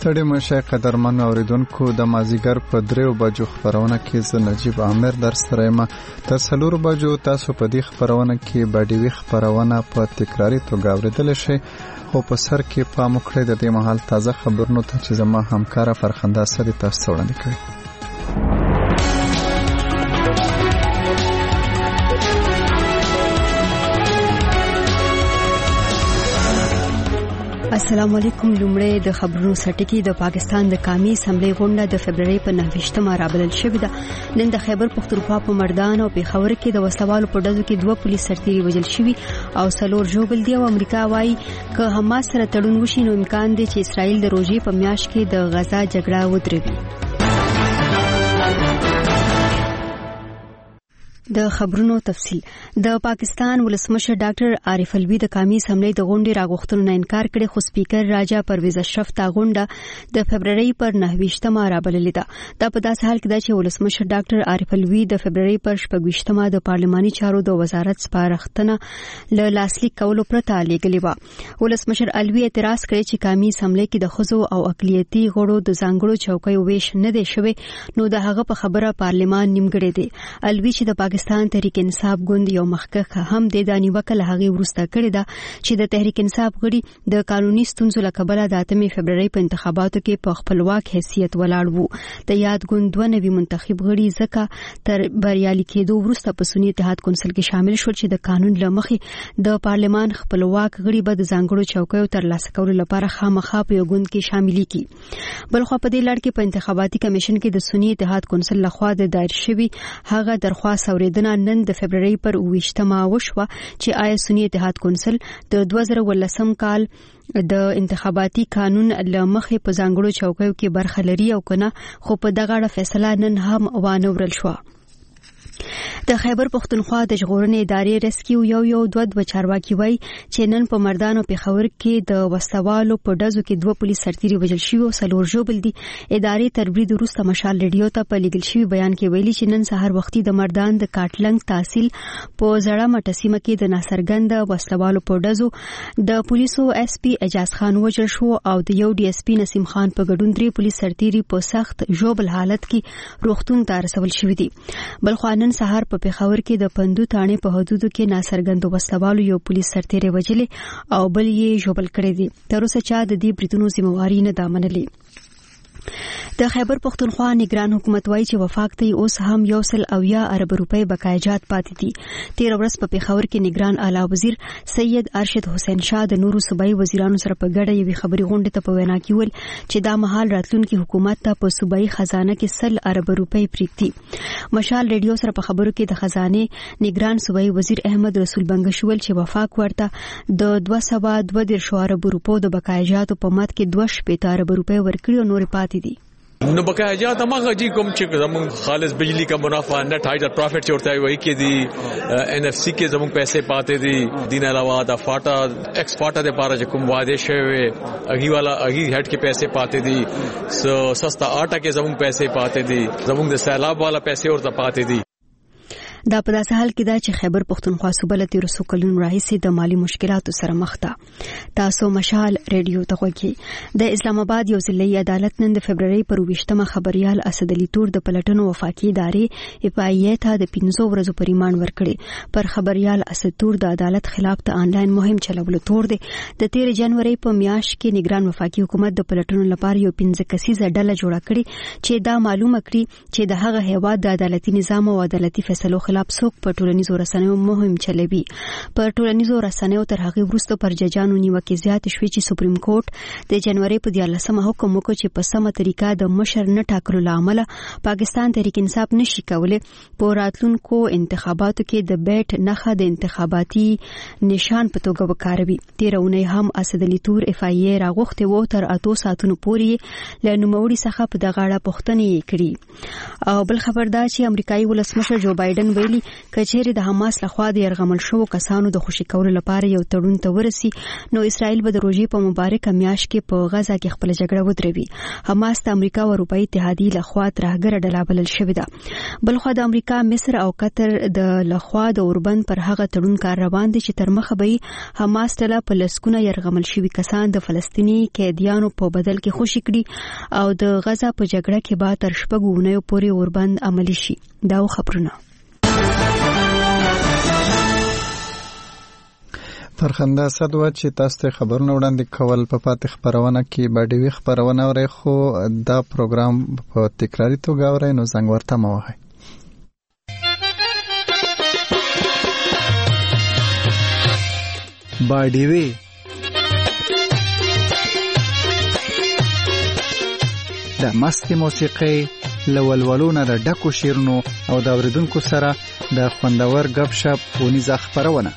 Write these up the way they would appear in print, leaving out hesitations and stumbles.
ستړي مشه قدرمن اوریدونکو د مازیګر په 3 بجو خبرونه کې ز نجیب عامر در سره ما تر 4 بجو تاسو په دې خبرونه کې باډیوي خبرونه په تکراری توګه اوریدل شي خو په سر کې پام وکړئ د دې مهال تازه خبرونو ته چې زما همکار فرخنده سره تاسو وړاندې کړي. السلام علیکم. لومړی د خبرونو سرټکی. د پاکستان د قومي اسمبلی غونډه د فبرवरी په 9 رابلل شوې ده. نن د خیبر پختونخوا په مردان او پیښور کې د وسلوالو په ډزو کې 2 پولیس سرتیري وژل شوي او 4 ژوبل دي. او امریکا وايي که حماس سره تړون وشي نو امکان دی چې اسرائیل د روزي په میاشت کې د غزا جګړه ودروي. د خبرونو تفصیل. د پاکستان ولسمشر ډاکټر عارف الوی د قومي اسمبلی د غونډې راغوښتنو نه انکار کړي خو سپیکر راجا پرویز اشرف تا غونډه د فبرवरी پر 9 رابللې ده. دا په داسې حال کې ده چې ولسمشر ډاکټر عارف الوی د فبرवरी پر 26 د پارلماني چارو د وزارت سپارښتنه له لاسلیک کولو پرته لېږلې و. ولسمشر الوی اعتراض کړی چې قومي اسمبلی کې د ښځو او اقلیتي غړو د ځانګړو چوکیو ویش نه دی شوی نو د هغه په خبره پارلمان نیمګړی دی. الوی چې د پاکستان تحریک انصاف ګوند یو مخکښ هم د دانیوکه له هغه ورسته کړی دا چې د تحریک انصاف غړي د قانوني ستونزو له کبله د 8 فبرवरी په انتخاباتو کې په خپلواک حیثیت ولاړ وو. د یاد ګوند 2 نوي منتخب غړي ځکه تر بریالي کېدو وروسته په سنی اتحاد کونسل کې شامل شول چې د قانون لمخې د پارلمان خپلواک غړي به د ځانګړو چوکیو ترلاسه کولو لپاره خامخا په یو ګوند کې شاملي کی. بلخو په دې لړ کې په انتخاباتي کمیشن کې د سنی اتحاد کونسل لخوا د دایر شوی هغه درخواست اوریدنه نن د فبرवरी پر 28 وشوه چې آیا سنی اتحاد کونسل د 2018 کال د انتخاباتي قانون لمخې په ځانګړو چوکیو کې برخه لري او کنه خو په دغه اړه فیصله نن هم وانه ورل شو. د خیبر پختونخوا د ژغورنې ادارې ریسکیو یو 2 چارواکي وای چې نن په مردان او پیښور کې د وسوالو په ډزو کې 2 پولیس سرتیري وژل شوي او 4 ژوبل دي. ادارې تر برید وروسته مشال ریډیو ته په لیږل شوي بیان کې ویلي چې نن سهار وختي د مردان د کاټلنګ تحصیل په زړه مټه سیمه کې د ناڅرګند وسوالو په ډزو د پولیسو اس پی اجاز خان وژل شو او د یو ډي اس پی نسیم خان په ګډون 3 پولیس سرتیري په سخت ژوبل حالت کې روغتون ته رسول شوي دي. بلخو نن سهار په پیښور کې د پندو تانې په حدودو کې ناڅرګند وسوالو یو پولیس سرتیری وژلې او بل یې ژوبل کړی دی. تر اوسه چا د دې بریدونو ذمہواری نه ده منلې. د خیبر پختونخوا نگران حکومت وایي چې وفاق ته اوس هم 100 ارب روپۍ بقایجات پاتې دي. 13 ورځ په پیښور کې نگران اعلی وزیر سید ارشد حسین شاه د نورو صوبایي وزیرانو سره په ګډه یوې خبري غونډه ته په وینا کې ویل چې دا مهال راتلونکي حکومت ته په صوبایي خزانه کې 100 ارب روپۍ پریږدي. مشال ریډیو سره په خبرو کې د خزانه نگران صوبایي وزیر احمد رسول بنګش ویل چې وفاق ورته د 222 ارب روپو د بقایجاتو په مت کې 2 ارب روپۍ ورکړي او نور پاتې دي. نو بقایجات هغه جی کوم چې زمون خالص بجلی کا منافع نت هایډر پروفټ چورتا وي کې دي ان اف سی کې زمون پیسې پاتې دي. دین علاوه دا فاټا ایکس فاټا د پاره چې کوم واده شوی اغي والا اغي هټ کې پیسې پاتې دي. سستا آټا کې زمون پیسې پاتې دي. زمون د سیلاب والا پیسې ورته پاتې دي. دا په داسې حال کې ده چې خیبر پختونخوا صوبه له 13 کلونو راهیسې د مالی مشکلاتو سره مخ ده. تاسو مشال ریډیو ته غوږی. د اسلام آباد یو ضلعي عدالت نن د فبرवरी پر 28 خبريال اسد علي تور د پلټنو وفاقي ادارې اف آی ای ته د 15 ورځو پر ریماند ورکړي. پر خبريال اسد تور د عدالت خلاف ته آنلاین مهم چلولو تور دی. د 13 جنوري په میاشت کې نگران وفاقي حکومت د پلټنو لپاره یو 15 کسیزه ډله جوړه کړي چې دا معلومه کړي چې د هغه هیواد د عدالتي نظام او عدالتي فیصلو خلاف څوک په ټولنیزو رسنیو مهم چلوي. پر ټولنیزو رسنیو تر هغه وروسته پر ججانو نیوکې زیات شوې چې سپریم کورټ د جنوري په 14 حکم وکړ چې په سمه طریقه د مشر نه ټاکلو لامل پاکستان تحریک انصاف نشي کولای په راتلونکو انتخاباتو کې د بیټ نخښه د انتخاباتي نشان په توګه وکاروي. 13 اونۍ هم اسد علي تور اف آی ای راغوښته وو تر 8 ساعتونو پورې له نوموړي څخه په دغه اړه پوښتنې کړې. او بل خبردار چې امریکایي ولسمشر جو بایدن ویلي ویلي کچېرې د حماس لخوا د يرغمل شوو کسانو د خوشي کولو لپاره یو تړون ته ورسي نو اسرائیل به د روژې په مبارکه میاشت کې په غزا کې خپل جګړه ودروي. حماس د امریکا او اروپאי اتحادیې لخوا ترهګره ډله بلل شوې ده. بلخو د امریکا، مصر او قطر د لخوا د اوربند پر هغه تړون کار روان دي چې تر مخه به حماس ډله په لسکونه يرغمل شوي کسان د فلسطیني قیدیانو په بدل کې خوشي کړي او د غزا په جګړه کې به تر 6 اونیو پورې اوربند عملی شي. دا خبرونه فرخنده صدوه چې تاسو ته خبرونه وړاندې کول په پاتې خبرونه کې باډوي خبرونه اورئ، خو دا پروګرام په تکراری توګه اورئ نو زنګ ورته مو وهئ. باډوي د مستي موسیقي لولولونه د ډکو شیرونو او د اوریدونکو سره د خوندور غب شپ ونیزه خبرونه.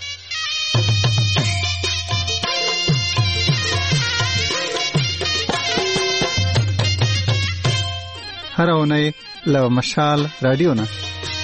هر اونۍ له مشال رادیو نه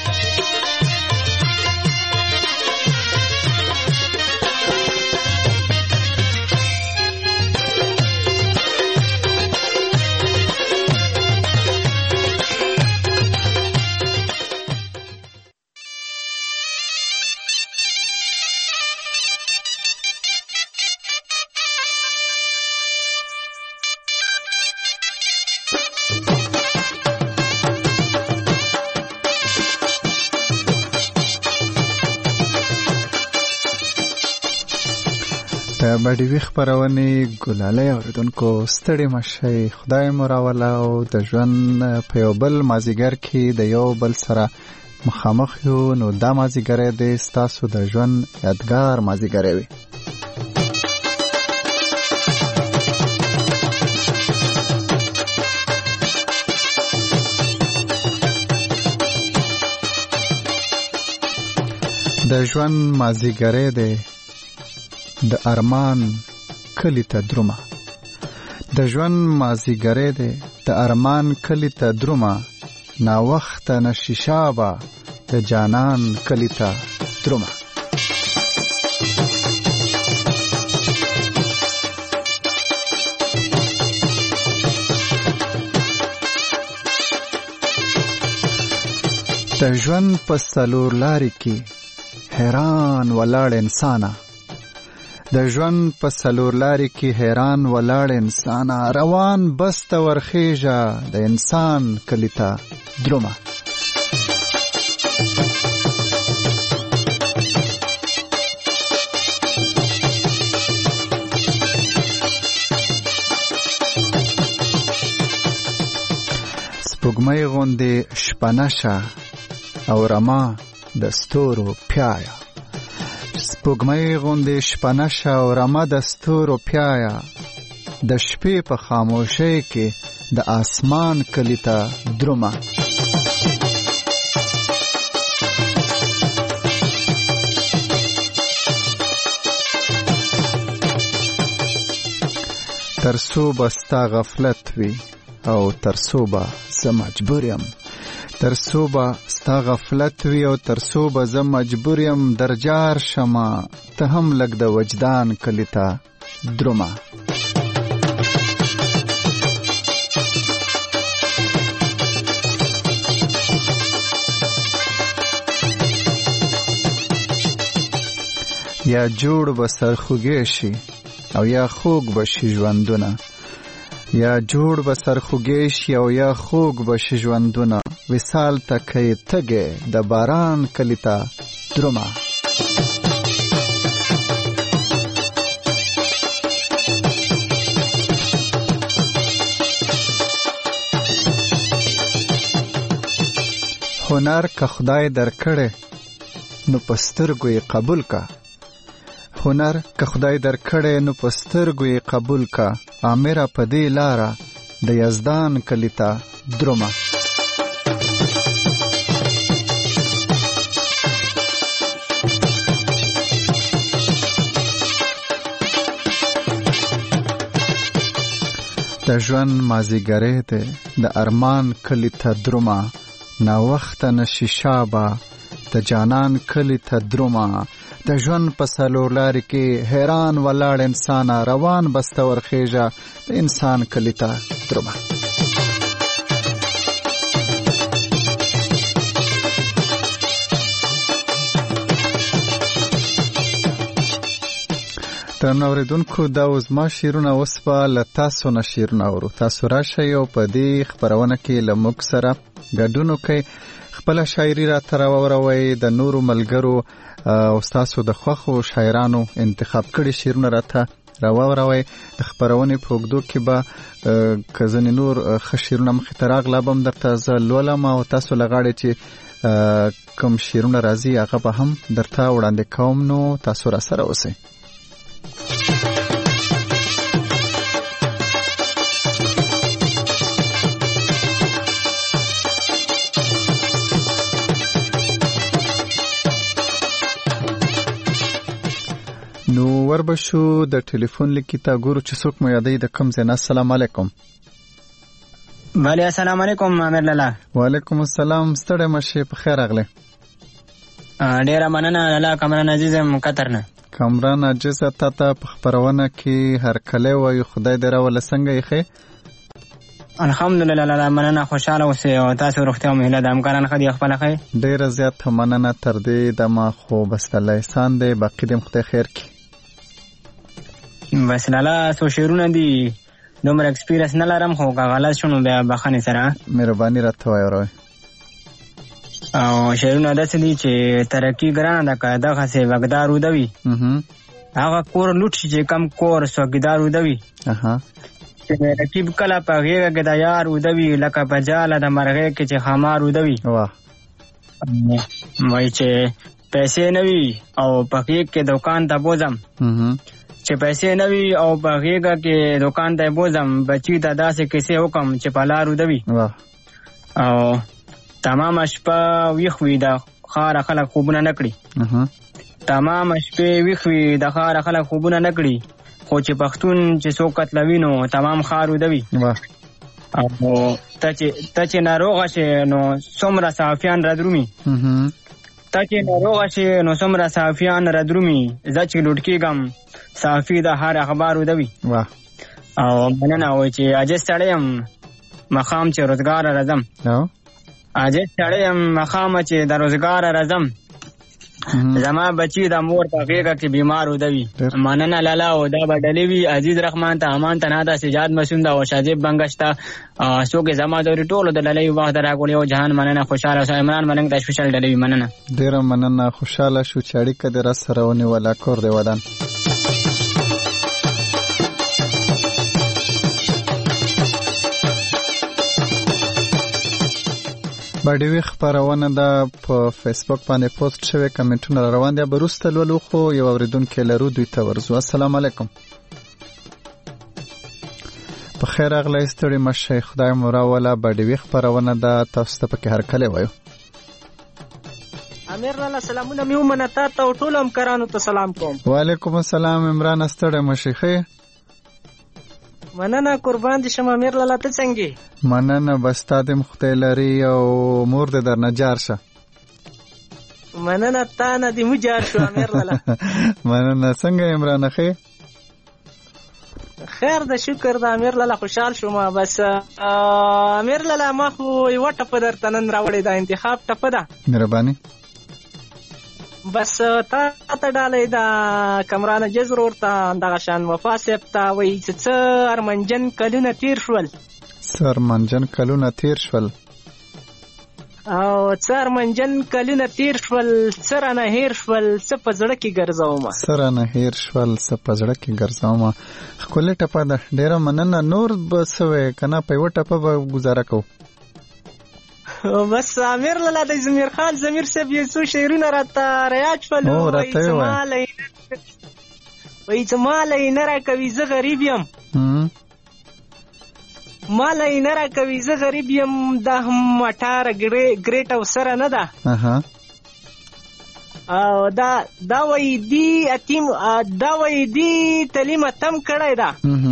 باډوي خبرونه ګلاله اوریدونکو ستړي مشي، خدای مو راولا او د ژوند په یو بل مازیګر کې د یو بل سره مخامخ یو نو دا مازیګر د ستاسو د ژوند یادګار مازیګر وي. د ژوند مازیګر دی د ارمان کلی ته درومه، د ژوند مازیګری دی د ارمان کلی ته درومه، نا وخت نشي شابه د جانان کلی ته درومه. د ژوند په څلور لارې کې حیران ولاړ انسانه، د ژوند په څلور لارې کې حیران ولاړ انسان، روان بس ته ورخیژه د انسان کلی ته درومه. سپوږمۍ غوندې شپنه شه او رما د ستورو پیایا، سپوږمۍ غوندې شپنه شه او رمه د ستورو پیایا، د شپې په خاموشۍ کې د آسمان کلی ته درومه. ترڅو به ستا غفلت وي او ترڅو به زه مجبور یم، ترڅو به ستا غفلت وي او ترڅو به زه مجبور یم درجار شمه، ته هم لږ د وجدان کلی ته درومه. یا جوړ به سرخوږی شي او یا خوږ به شي ژوندونه، یا جوړ به سرخوږی شي او یا خوږ به شي ژوندونه، وصال ته که تږی د باران کلی ته درومه. هنر که خدای درکړی نو په سترګو یې قبول کا، هنر که خدای درکړی نو په سترګو یې قبول کا، امره په دې لاره د یزدان کلی ته درومه. د ژوند مازیګری دی د ارمان کلی ته درومه، نا وخته نشي شابه د جانان کلی ته درومه د ژوند په څلور لارې کې حیران ولاړ انسان روان بسته ورخیژه د انسان کلی ته درومه. درنو اوریدونکو دا اوس ما شعرونه اوس به له تاسو نه شعرونه اورو. تاسو راشئ او په دې خپرونه کې له موږ سره ګډون وکړئ، خپله شاعري راته راوروئ، د نورو ملګرو او ستاسو د خوښو شاعرانو انتخاب کړي شعرونه راته راوروئ. د خپرونې په اوږدو کې به که ځینې نور ښه شعرونه مخې ته راغله به هم درته زه لولم او تاسو له غاړې چې کوم شعرونه راځي هغه به هم درته وړاندې کوم. نو تاسو را سره اوسئ. نو وربشو د ټلیفون لیکي ته ګورو چې څوک مو یادوي د کوم ځای نه. السلام علیکم. بله السلام علیکم امیر لالا. وعلیکم السلام. ستړی مه شې، په خیر راغلی. ډېره مننه لالا. کامران عزیز یم قطر نه. کامران عزیز تا ته په خپرونه کې هرکلی وایو. خدای دې راوله څنګه یې ښې؟ الحمدلله لالا مننه، خوشحاله اوسئ او تاسو روغتیا مهله د همکاران ښه دي خپله ښه؟ ډېره زیاته مننه. تر دې دمه خو بس الله احسان دی، باقي دې هم خدای خیر کړي. بس لالا څو شعرونه دي، دومره اکسپیرینس نه لرم خو که غلط شو بیا بخښنې سره مهرباني راته وایه. او شعرونه داسې دي چې ترقي ګرانه ده که دغسې وږدار اوده وي، هغه کور لوټ شي چې کم کور سوګیدار اوده وي، چې رقیب کله په غېږه کې د یار اوده وي، لکه په جاله د مرغۍ کې چې خمار اوده وي. وایي چې پیسې نه وي او په غېږ کې دوکان ته بوځم، چې پیسې نه وي او په غېږه کې دوکان ته بوځم، بچي ته داسې کیسې وکم چې په لار اوده وي. او تمام شپه ویښ وي د ښاره خلک خوبونه نه کړي، تمام شپې ویښ وي د ښاره خلک خوبونه نه کړي، خو چې پښتون چې څوک قتلوي نو تمام ښار اوده وي. او ته چې ناروغه شې نو څومره صحافیان رادرومي، ته چې ناروغه شې نو څومره صحافیان رادرومي، زه چې لوټ کېږم صحافي د هر اخبار اوده وي. او مننه وایي چې عاجز سړی یم مخام چې روزګاره راځم، عاجز سړی یم مخامه چې د روزګاره راځم، زما بچی د مور په غېږه کې بیمار اوده وي. مننه لالا. او دا به ډلې وي عزیز رحمان ته، امان ته، ناده، سجاد مسعود او شاذیب بنګش ته، څوک زما دورې ټولو د ډلې وخت راکړی او جهان مننه. خوشحاله اوسه. عمران ملنګ ته سپیشل ډلې مننه. ډېره مننه. خوشحاله شو چې اړیکه دې راسره ونیوله. کور دې ودان. باډیوي خپرونه ده په فیسبوک باندې پوسټ شوی، کمنټونه را روان دي، به وروسته لولو خو یو اورېدونکی لرو، دوی ته ورځو. السلام علیکم. په خیر راغلی، ستړي مه شئ، خدای مو راوله. باډیوي خپرونه ده، تاسو ته پکې هرکلی وایو. امیر لالا سلامونه مې ومنه، تا ته او ټولو همکارانو ته سلام کوم. وعلیکم السلام. عمران ستړی مه شئ. ښه مننه، قربان دې شم. امیر لالا ته څنګه؟ مننه، بس تا دې خدای لري او مور دې درنه جار شه. مننه، تا نه دې مو جار شو امیر لالا. مننه. څنګه عمران ښه؟ خیر ده، شکر ده امیر لالا، خوشحال شوم. بس امیر لالا ما خو یوه ټپه درته نن راوړې ده، انتخاب ټپه ده. مهرباني. بس تا ته ډالۍ ده کمران عزیز ورور ته، دغه شان وفا صاحب ته، وایي چې څه ارمنجن کلونه تیر شول، څه ارمنجن کلونه تیر شول، او څه ارمنجن کلونه تیر شول، څه رانه هیر شول، څه په زړه کې ګرځومه، څه رانه هیر شول، څه په زړه کې ګرځومه. ښکلې ټپه ده، ډېره مننه. نور به څه وایې که نه، په یوه ټپه به گزاره کوو. بس امیر لالا د زمیر خان زمیر صاحب یې څو شعرونه راته ریاض شول، وایي چې ماله یې نه راکوي زه غریب یم، ماله یې نه راکوي زه غریب یم، دا هم 18 ګریټ او سره نه ده، او دا وایي دی اتیم، دا وایي دی تعلیم اتم کړی ده،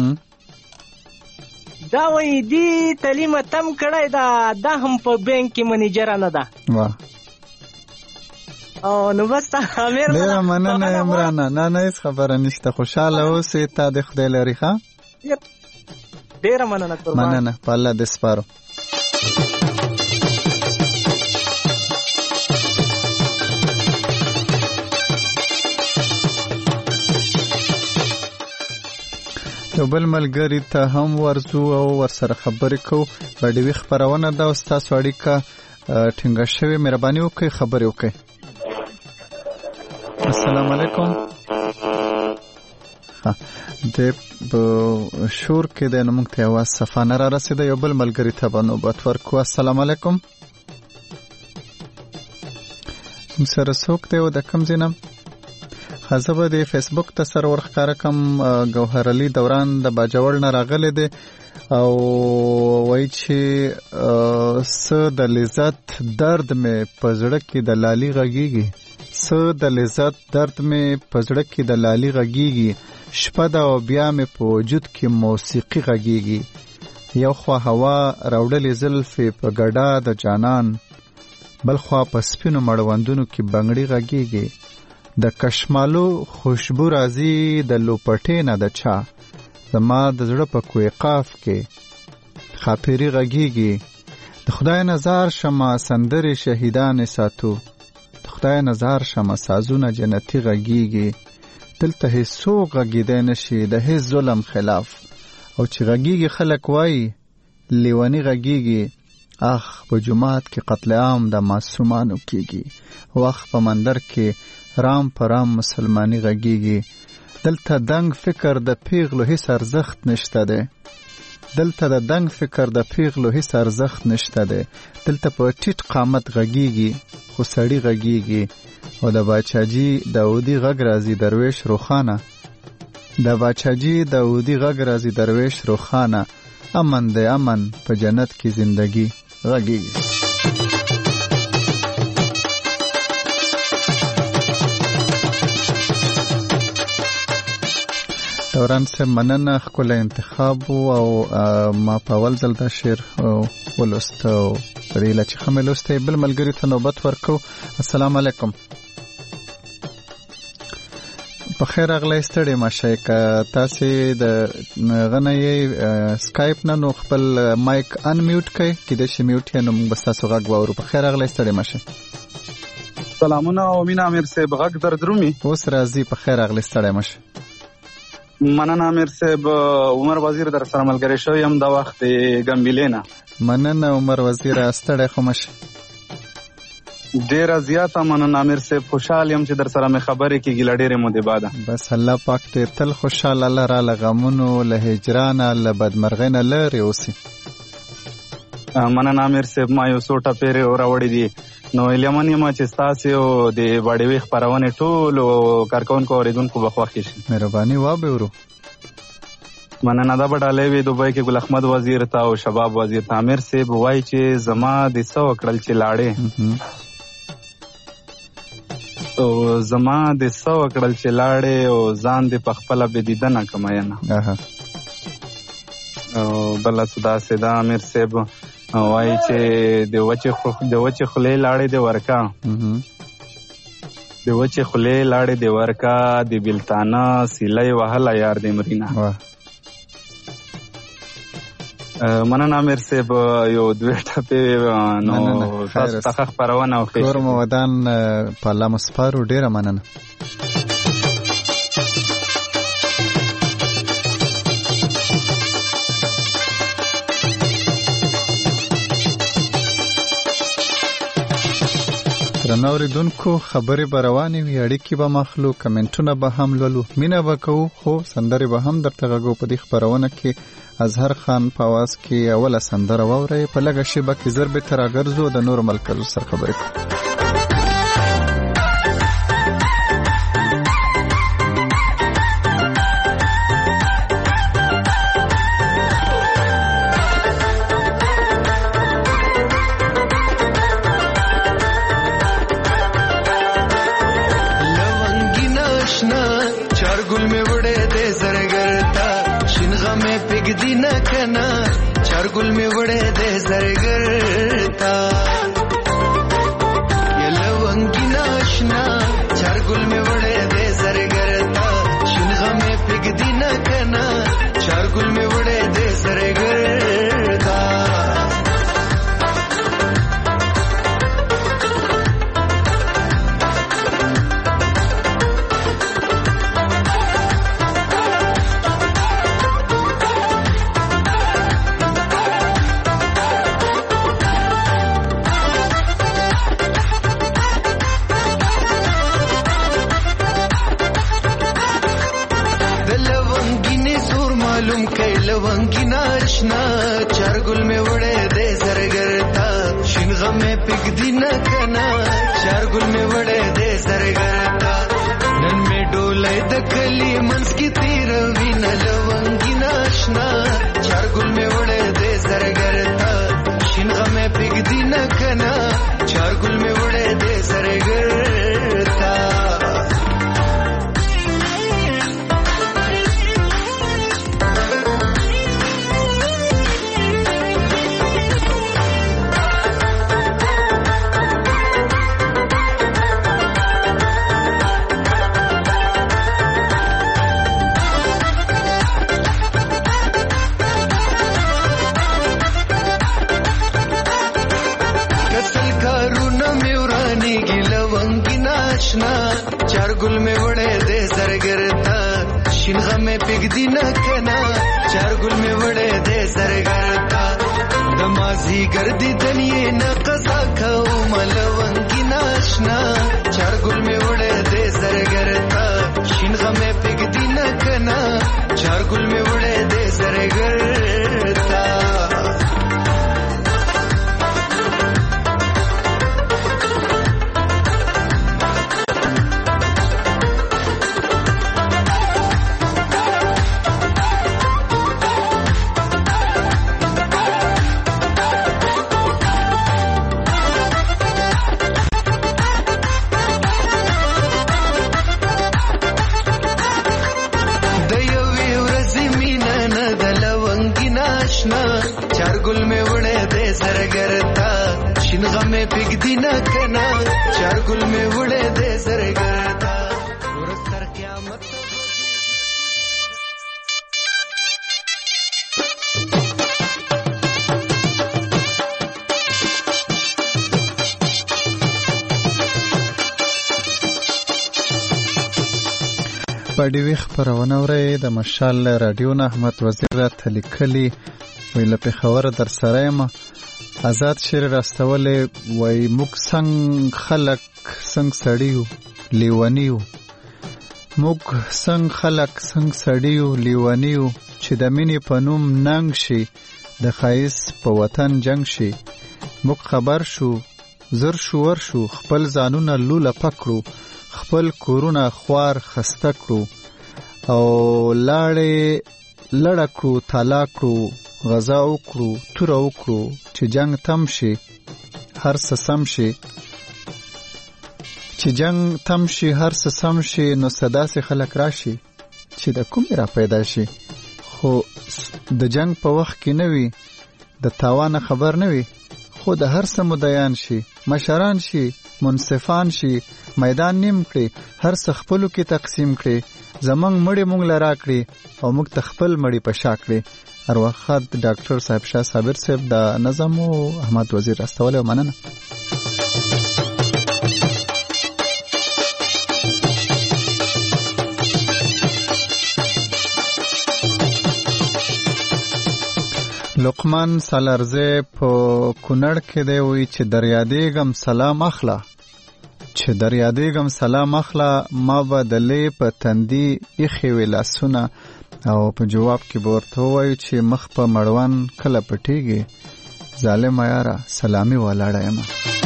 دا وایي دی تعلیم اتم کړی ده، دا هم په بینک کې منیجر نه ده، او نو بس امیر ډیره مننه عمران. نه هیڅ خبره نشته، خوشاله اوسې. تا د خدای لري ښه. ډیره مننه قربان. مننه، په الله دې سپارو. یو بل ملګری ته هم ورځو او ورسره خبرې کوو. راډیوي خپرونه ده او ستاسو اړیکه ټینګه شوې. مهرباني وکړئ خبرې وکړئ. السلام علیکم. د شور کې د نومونږ ته اواز صفا نه را رسېده. یو بل ملګری ته به نوبت ورکو. السلام علیکم. سره څوک دی او د کوم ځای نه؟ زه به د فیسبوک ته سره ورښکاره کړم. ګوهر علي دوران د باجوړ نه راغلی دی او وایي چې څه د لذت درد مې په زړه کې د لالي غږیږي. څه د لذت درد مې په زړه کې د لالي غږیږي. شپه ده او بیا مې په وجود کې موسیقي غږیږي. یو خوا هوا راوړلې زلفې په ګډا د جانان، بل خوا په سپینو مړوندونو کې بنګړي غږیږي. د کشمالو خوشبو راځي د لوپټې نه د چا، زما د زړه په کوی قاف کې خاپیری غږیږي. د خدای نظر شمه سندرې شهیدان ساتو، د خدای نظر شمه سازونه جنتی غږیږي. دلته هیڅوک غږیدای نشي د هیڅ ظلم خلاف، او چې غږیږي خلک وایي لیونی غږیږي. اخ په جماعت کې قتل عام د معصومانو کیږي، وخت په مندر کې رام پرام مسلمانی غږیږي. دلته دنګ فکر د پیغلو هیڅ ارزښت نشته دی، دلته د دنګ فکر د پیغلو هیڅ ارزښت نشته دی. دلته په ټیټ قامت غږیږي خو سړی غږیږي. او د باچاجي داودي غږ راځي درویش روخانه، د باچاجي داودي غږ راځي درویش روخانه. امن دی امن په جنت کې زندگی غږیږي. دوران صاحب مننه، ښکلی انتخاب او ما په اول ځل دا شعر ولوست او په دې هیله چې ښه مې لوستی. بل ملګري ته نوبت ورکو. السلام علیکم. په خیر راغلی، ستړی مه شئ. که تاسې د هغه نه یې سکایپ نه نو خپل مایک ان میوټ کړئ، کیدای شي میوټ یې نو موږ به ستاسو غږ واورو. په خیر راغلی، ستړی مه شئ. سلامونه او مینه امیر صاحب، غږ در درومي. اوس راځي. په خیر راغلی، ستړی مه شئ. مننه امیر صاحب. عمر وزیر در سره ملګری شوی یم دا وخت ګمبیلې نه. مننه عمر وزیر، ستړی خو مه شئ. ډیره زیاته مننه امیر صاحب، خوشحال یم چې در سره مې خبرې کېږي له ډېرې مودې بعده. بس الله پاک دې تل خوشحاله لره، له غمونو، له هجرانه، له بدمرغۍ نه لرې اوسي. مننه امیر صاحب. ما یو څو ټپې راوړې دي نو هیلهمن یم چې ستاسې او د باډیوي خپرونې ټولو کارکوونکو اورېدونکو به خوښې شي. مهرباني وابورو. مننه. دا به ډالۍ وي دوبۍ کې ګل احمد وزیر ته او شباب وزیر ته. امیر صاحب وایي چې زما د څه وکړل چې لاړې، او زما د څه وکړل چې لاړې، او ځان دې په خپله بې دیدنه کمه ینه. او بله څه داسې ده امیر صاحب وایي چې د وچې خولې لاړې دې ورکا، د وچې خولې لاړې دې ورکا، د بیلتانه سیلی وهله یار دې مرینه. مننه امیر صاحب. یو دوه ټپې نو تاسو ته خپرونه وکړئ. کور مو ودان په الله مو سپارو. ډېره مننه. درنو اوریدونکو، خبرې به روانې وي، اړیکې به مخلو، کمنټونه به هم لولو، مینه به کوو، خو سندرې به هم درته غږو. په دې خپرونه کې اظهر خان په اواز کې اوله سندره واورئ. په لږه شیبه کې زر بېرته راګرځو، د نورو ملګرو سره خبرې کوو. गुल में बड़े दे सरगरता ये लवंगी नाशना پګدی نه کنا چار ګل می وړې دې سرګرتا نن می ډولې د کلی منس کی تیر وینا لونګی ناشنا چار ګل می وړې دې سرګرتا شینغه می پګدی نه کنا چار ګل می وړې دې سرګرتا چار ګل می وړې دې سرګرتا شینغه می پګدی نه کنا چار ګل می وړې دې سرګرتا د مازی ګردی دنیې نه قصا خو ملونګی ناشنا چار ګل می وړې دې سرګرتا شینغه می پګدی نه کنا چار ګل می وړې دې سرګرتا چار ګل می وړې دې سرګرتا شینغه می پګدی نه کنا چار ګل می وړې دې سرګرتا ورستر قیامت پډی وی خبرونه ورې د مشال رادیو نه احمد وزیر را تلیکلی ویله په خبره در سره ما آزاد شیر راستولې وای موږ څنګه خلک څنګه سړیو لیوانیو موږ څنګه خلک څنګه سړیو لیوانیو چې د مینې په نوم ننګ شي د خایس په وطن جنگ شي موږ خبر شو زر شو ور شو خپل ځانونه لوله پکړو خپل کورونه خوار خسته کړو او لاړې لړه کړو تالا کړو غزا وکړو توره وکړو چې جنگ تم شي هر څه سم شي چې جنگ تم شي هر څه سم شي نو صداسې خلک راشي چې د کومې را پیدا شي خو د جنگ په وخت کې نه وي د تاوانه خبر نه وي خو د هر څه مدیان شي مشران شي منصفان شي میدان نیم کړي هر څه خپلو کې تقسیم کړي زمونږ مړی مونږ لرا کړي او موږ ته خپل مړی په شا کړي هر وخت ډاکټر صاحب شاه صابر صاحب د نظم او احمد وزیر راستوله مننه لقمان سالارزه په کونړ کې دی وی چې دریادېګم سلام اخلا چې دریادېګم سلام اخلا ما بدلې په تندي اخی ولاسونه او په جواب کې ورته وایي چې مخ په مړوان کله پټيږي ظالم یاره سلامي ولاړه یم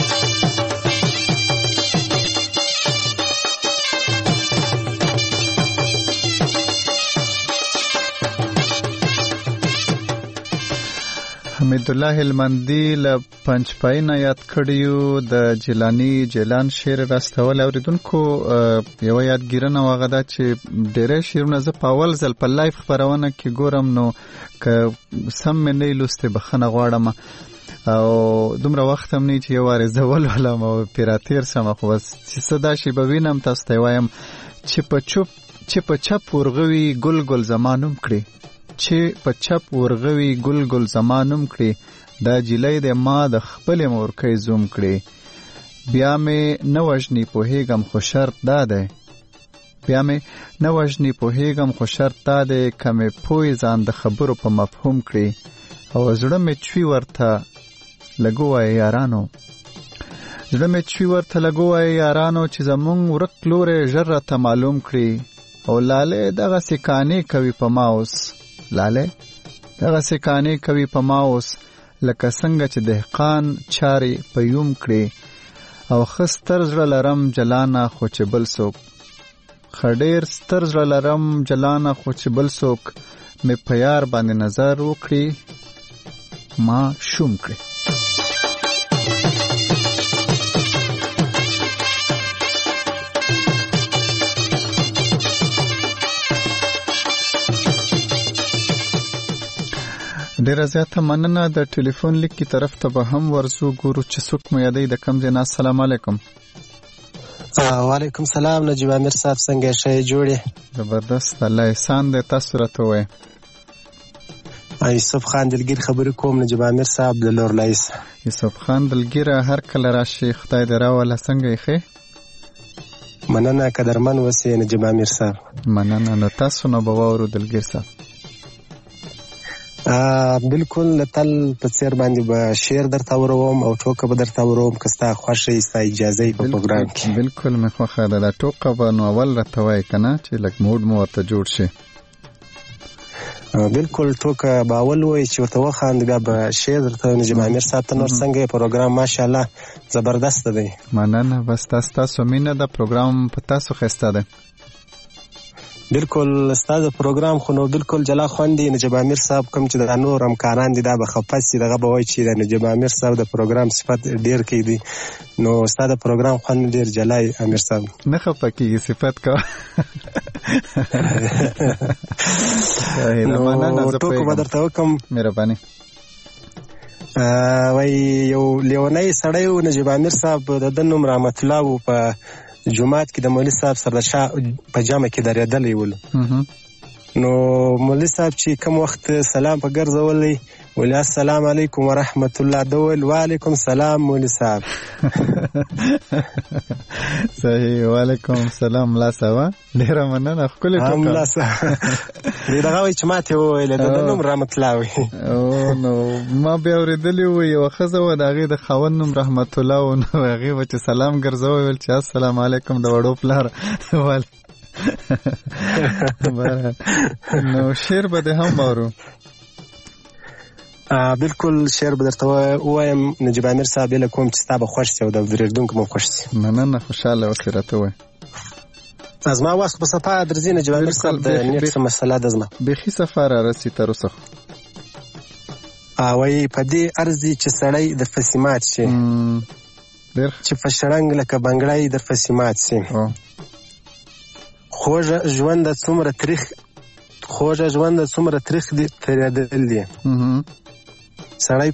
حمید الله هلمندی ل پنځپای نه یاد کړیو د جیلانی جیلان شعر راستول اوریدونکو یو یادګیرنه وغدا چې ډېر شعرونه ز په اول ځل په لایف خبرونه کې ګورم نو ک سم نه لسته بخنه غواړم او دومره وخت هم نه چې یو واره زول ولا مو پیراتیر سم خو چې صدا شي به وینم تاسو ته وایم چې په چپ ورغوي ګل ګل زمانوم کړی چې په چپ ورغوي ګل ګل زمانوم کړی دا جلې د ما د خپل مورکې زوم کړی بیا مې نوښنی په هیګم خو شرط داده بیا مې نوښنی په هیګم خو شرط داده کمه پوي ځان د خبرو په مفهوم کړی او زړه مې چوي ورته لګوای یارانو زړه مې چوي ورته لګوای یارانو چې زمونږ ورک لورې ژر ته معلوم کړی او لاله دغه سکانې کوي په ماوس لاله دغه سکانې کوي په ماوس لکه څنګه چې دهقان چارې په یوم کړي او ښه ستر زړه لرم جلانه خو چې بل څوک ډېر ستر زړه لرم جلانه خو چې بل څوک مې په یار باندې نظر وکړي ما شوم کړي. ډیره زیاته مننه. د ټلیفون لیک کی طرف ته به هم ورزو ګورو چې څوک مو یادی د کم ځای نه. السلام علیکم. وعلیکم سلام. نجیب امیر صاحب څنګه شې جوړې؟ زبردست الله احسان دې. تاسو راته وایي. یوسف خان دلګیر خبرې کوم. نجیب امیر صاحب د لورلایس. یوسف خان دلګیر هر کله راشي خدای دې راوله. څنګه یې ښه؟ مننه قدرمن وسې نجیب امیر صاحب. مننه. نو تاسو نه به واورو دلګیر صاحب. بالکل تل په څیر باندې به شعر درته وروم او ټوکه به درته وروم که ستا خوښه یې ستا اجازه یې په پروګرام کې. بالکل مې خوښه ده. دا ټوکه به نو اول راته وایې که نه چې لږ موډ مو ورته جوړ شي. بالکل ټوکه به اول وایي چې ورته وخاندې بیا به شعر درته نجیب امیر صاحب ته. نور څنګه یې پروګرام؟ ماشاءالله زبردسته دی. مننه. بس تاسو مینه ده. پروګرام په تاسو ښایسته دی. بالکل ستاسو پروګرام خو نو بالکل جلا خوندي. نجیب امیر صاحب کوم چې د نور همکاران دي دا به خفه سي دغه به وایي چې د نجیب امیر صاحب د پروګرام صفت ډیر کوي دي. نو ستاسو پروګرام خوند ډیر جلای امیر صاحب. نه خفه کیږي صفت کا. نو ټوکو به درته وکم. مهرباني. وای یو لیونی سړی و نجیب امیر صاحب د نوم رحمت الله و. په جمعات کې د مولوي صاحب سره د شاه په جامه کې درېدلی ولو. نو مولوي صاحب چې کوم وخت سلام په ګرځولی ویل السلام علیکم ورحمت الله دول وعلیکم سلام مولوي صاحب. صحیح. وعلیکم سلام لا سوا. ډیره مننه. ښکلې ټوکه. لا سوا. دغه وایي چې ماته وویل د نوم رحمت الله وي. نو ما بیا اورېدلي و یوه ښځه وه د هغې د خاوند نوم رحمت الله و. نو هغې به چې سلام ګرځوی ویل چې السلام علیکم د وړو پلار. نو شعر به دې هم واورو. بالکل شعر به درته ووایم نجیب امیر صاحب له کوم چې ستا به خوښ شي او د اورېدونکو به خوښ شي. مننه. خوشحاله اوسې راته ووایه. زما وخت په صفا درځي نجیب امیر صاحب د نیټ څه مسله ده زما بیخي صفا را رسي تر اوسه. وایي په دې ارزي چې سړی در پسې مات شي چې په شړنګ لکه بنګړی در پسې مات شي. خوږه ژوند څومره تریخ دي تېرېدل دي. سړی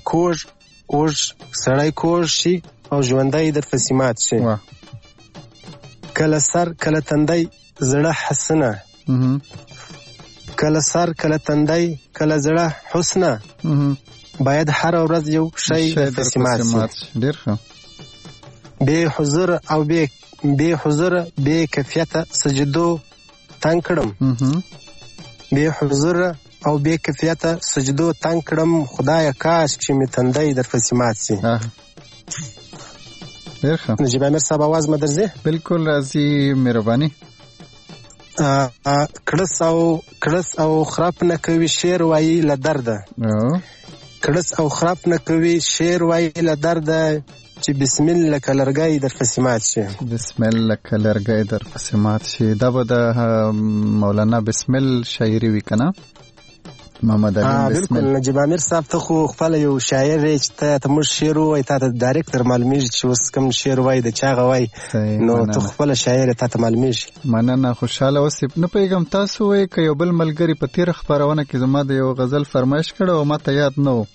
کوږ شي او ژوندی در پسې مات شي. کله سر کله تندی زړه حسنه. کله سر کله تندی کله زړه حسنه. باید هر ورځ یو شی در پسې مات شي. ډېر ښه. بې حضور او بې حضوره بې کیفیته سجدو تنګ کړم. بې حضوره او بې کیفیته سجدو تنګ کړم. خدایه کاش چې مې تندی در پسې مات شي. ډېر ښه. نجیب امیر صاحب آواز مې درځي؟ بالکل راځي. مهرباني. کړس او خراب نه کوي شعر وایي له درده. کړس او خراب نه کوي شعر وایي له درده چې بسم الله لکه لرګی در پسې مات شي. بسم الله لکه لرګی در پسې مات شي. دا به د مولانا بسم الله شاعري وي که نه؟ محمد علي بسم الله. بالکل نجیب امیر صاحب ته خو خپل یو شاعر دی چې ته موږ شعر ووایي تا ته ډایرکټ در معلومیږي چې اوس کوم شعر وایي د چا هغه وایي. نو ته خپله شاعر تا ته معلومیږي. مننه. خوشحاله اوسې. نه پوهېږم تاسو وایي که یو بل ملګري په تېره خپرونه کې زما د یو غزل فرمایش کړی او ما ته یاد نه و.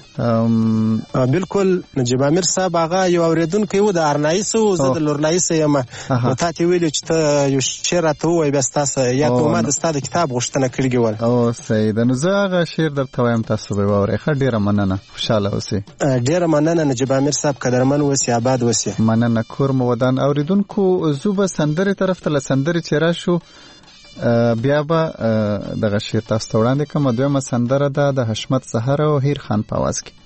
بالکل نجیب امیر صاحب هغه یو اورېدونکی و د ارنایسو. زه د لورلایسه یم. نو تا ته ویلو چې ته یو شعر راته ووایې بیا ستاسو یاد نو ما د ستا د کتاب غوښتنه کړې وه. صحیح ده. نو زه هغه شعر درته وایم تاسو به یې واورئ. ښه ډېره مننه. خوشحاله اوسئ. ډېره مننه نجیب امیر صاحب. قدرمن اوسئ. آباد اوسئ. مننه. کور مو ودان. اورېدونکو زو به سندرې طرف ته له سندرې چې راشو بیا به دغه شعر تاسو ته وړاندې کړم. دویمه سندره ده د حشمت سحر او هیر خان په اواز کې.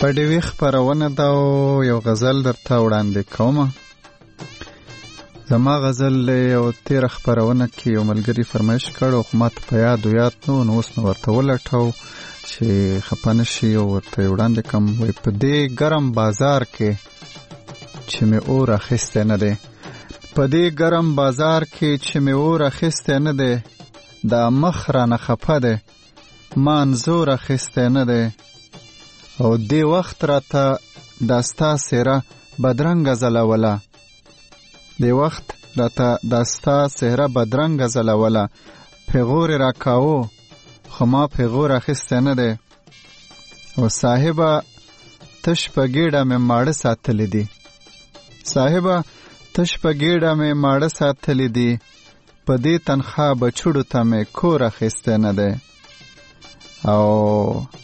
بډې ویخ خپرونه دا یو غزل درته وړاندې کوم. زما غزل یو تیر خپرونه کې یو ملګری فرمایش کړو خو ماته په یاد نو اوس نو ورته ولټو چې خفه نشي او ورته وړاندې کوم. وایي په دې ګرم بازار کې چې مې اور اخیستی نه دی، په دې ګرم بازار کې چې مې اور اخیستی نه دی، دا مخ رانه خفه دی ما انځور اخیستی نه دی، او دې وخت راته دا ستا څېره بدرنګه ځلوله، دې وخت راته دا ستا څېره بدرنګه ځلوله، پیغور یې راکاوه خو ما پیغور اخیستی نه دی، او صاحبه تش په ګېډه مې ماړه ساتلی دي، صاحبه تش په ګېډه مې ماړه ساتلی دي، په دې تنخوا بچوړو ته مې کور اخیستی نه دی. او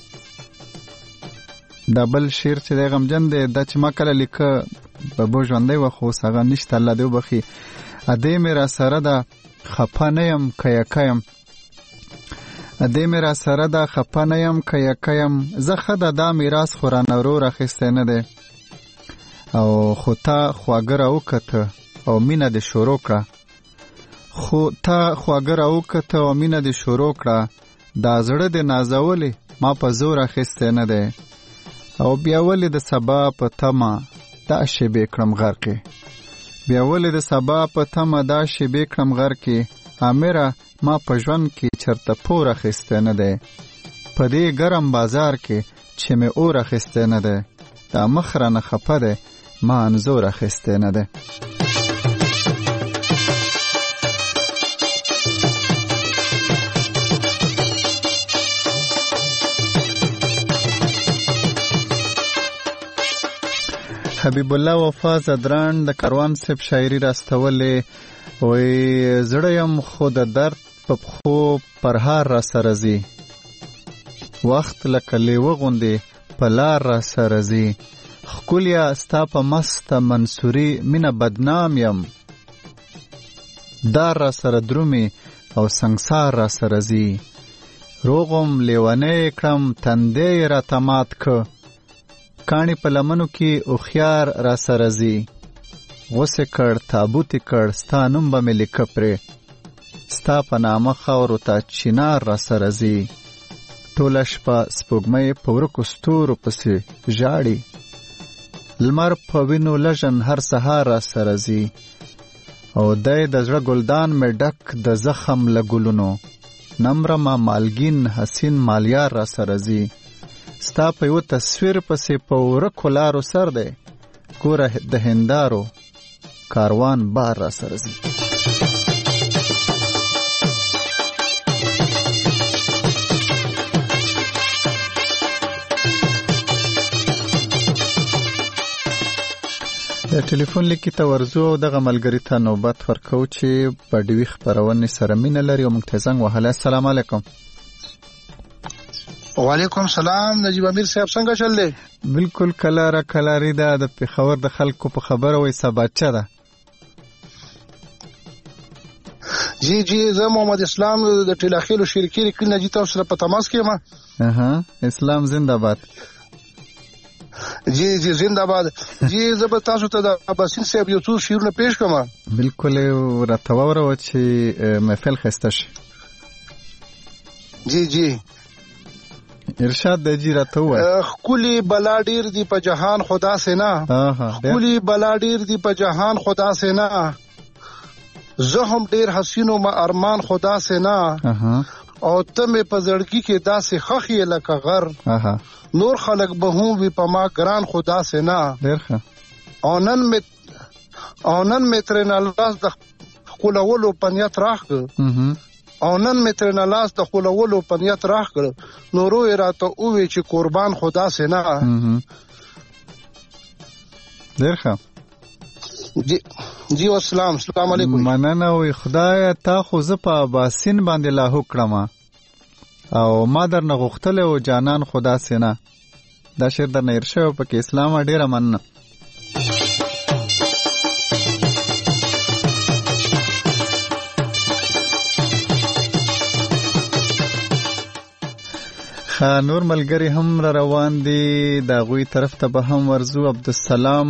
دا بل شعر چې دی غمجن دی، دا چې ما کله لیکه بابو ژوندی وه خو اوس هغه نشته، الله دې وبخي. ادې مې را سره ده خفه نه یم که یکه یم، ادې مې را سره ده خفه نه یم که یکه یم، زه ښه ده دا میراث خو رانه ورور اخیستی نه دی، او خو تا خواږه راوکته او مینه دې شروع کړه، خو تا خواږه راوکته او مینه دې شروع کړه، دا زړه دې نازولی ما په زور اخیستی نه دی، او بیا ولې د سبا په تمه دا شیبې کړم غرقې، بیا ولې د سبا په تمه دا شیبې کړم غرقې، امره ما په ژوند کې چرته پور اخیستی نه دی، په دې ګرم بازار کې چې مې اور اخیستی نه دی، دا مخ رانه خفه دی ما انځور اخیستی نه دی. حبیب الله وفا زدران د کاروان صاحب شاعري راستولې، وی زړه یم خو د درد په پښو پرهار را سره ځي، وخت لکه لیوه غوندې په لار را سره ځي، ښکلیا ستا په مسته منصوري مینه بدنام یم، دار را سره درومي او سنګسار را سره ځي، روغم لیونی کړم تندی راته مات که، کاڼي په لمنو کې هوښیار را سره ځي، غوسې کړ تابوت یې کړ ستا نوم به مې لیکه پرې، ستا په نامه خاورو ته چینار را سره ځي، ټوله شپه سپوږمۍ په ورکو ستورو پسې ژاړي، لمر په وینو لژن هر سهار را سره ځي، او دی د زړه ګلدان مې ډک د زخم له ګلونو، نمرمه مالګین حسین مالیار را سره ځي، ستا په یو تصویر پسې په ورکو لارو سر دی، ګوره د هندارو کاروان بار را سره ځي. د ټلیفون لیکي ته ورځو او دغه ملګري ته نوبت ورکو چې په ډوي خپرونې سره مینه لري او موږ ته زنګ وهلی. السلام علیکم. وعلیکم سلام. نجیب امیر صاحب څنګه چل دی؟ بالکل کلاره کلاری ده، د پېښور د خلکو په خبره وایي سباچه ده. جی زه محمد اسلام د ټیلاخیلو شرکي کلینه جی تاسو سره په تماس کې یم. اسلام زنده باد. جی زنده باد. جی زه به تاسو ته د اباسین صاحب یو څو شعرونه پیش کوم. بالکل راته واوروه چې محفل ښایسته شي. جی ارشاد د جی راته ووایه. ښکلي بلا ډېر دي په جهان خدا سے نه، ښکلي بلا ډېر دي په جهان خدا سے نه، زه هم ډېر حسینو ما ارمان خدا سے نه، او ته مې په زړګي کې داسې ښخ یې لکه غر، نور خلک به هم وي په ما ګران خدا سے نه، او نن مې ترېنه لاس د ښکلولو په نیت راغله، او نن مې ترېنه لاس د ښکلولو په نیت راغله، نورو یې راته ووی چې قربان خدا سے نه. ډېر ښه. جی السلام علیکم. مننه. وی خدای تا خو زه په اباسین باندې لاهو کړم او ما درنه غوښتلی و جانان خدا سے نه. دا شعر درنه هېر شوی پکې. اسلامه ډېره مننه. نور ملګری هم را روان دي د غوي طرف ته به هم ورزو. عبدالسلام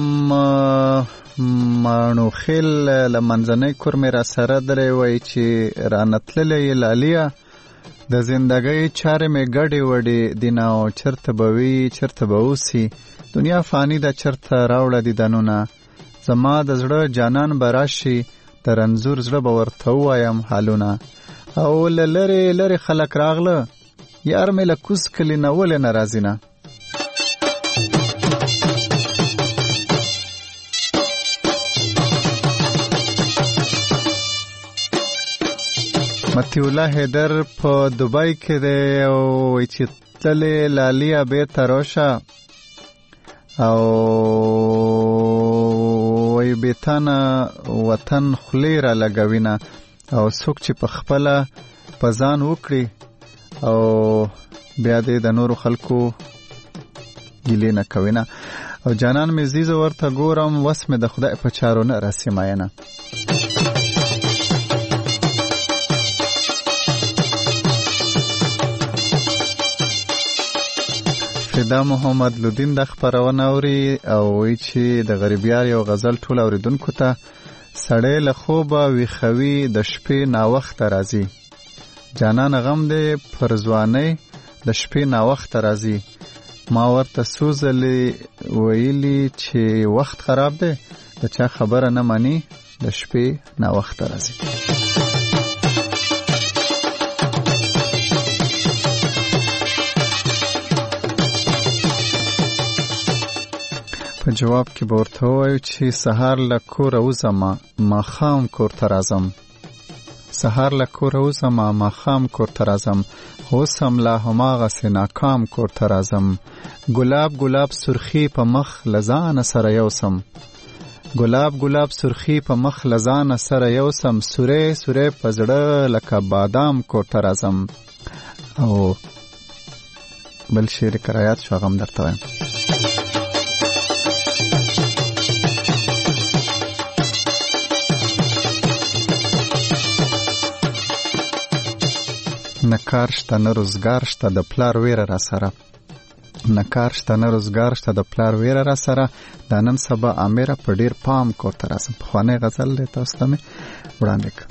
مانو خیل لمنځنۍ کورمې را سره درې وای چې رانتللې لالیا د زندګۍ چارې مې ګډې وډې دینه او چرته به وي چرته به اوسي دنیا فانی ده چرته راوړه دي دنونه زما د زړه جانان به راشي د رنځور زړه به ورته ووایم حالونه او له لرې لرې خلک راغله یار مې له کوز کلي نه ولې نه راځي نه متی الله حیدر په دوبای کې دی او وایي چې تللې لالیا بېرته راشه او وایي بېتانه وطن خولې را لګوینه او څوک چې په خپله په ځان وکړي او بیا دې د نورو خلکو ګیلې نه کوینه او جانان مې زیزه ورته ګورم وس مې د خدای په چارو نه راسیماینه فدا محمد لودین د خبرونه اوري او وی چې د غریبیار یو غزل ټول اوریدونکو ته سړی له خوبه ویښوي د شپې ناوخت راځي جانان غم دې پر ځوانۍ د شپې ناوخت راځي ما ورته سوزلې ویلي چې وخت خراب دی د چا خبره نه مانی د شپې ناوخت راځي په جواب کې به ورته ووایو چې سهار له کوره وځم ماښام کور ته راځم سهار له کوره وځم ماښام کور ته راځم خو اوس هم لا هماغسې ناکام کور ته راځم ګلاب ګلاب سرخي په مخ له ځانه سره یوسم ګلاب ګلاب سرخي په مخ له ځانه سره یوسم سوری سوری په زړه لکه بادام کور ته راځم او بل شعر کرایات شو هغه هم درته وایم نه کار شته نه روزګار شته د پلار ویره را سره نه کار شته نه روزګار شته د پلار ویره را سره دا نن سبا امیره په ډیر پام کور ته راسم پخوانی غزل دی تاسو ته مې وړاندې کړ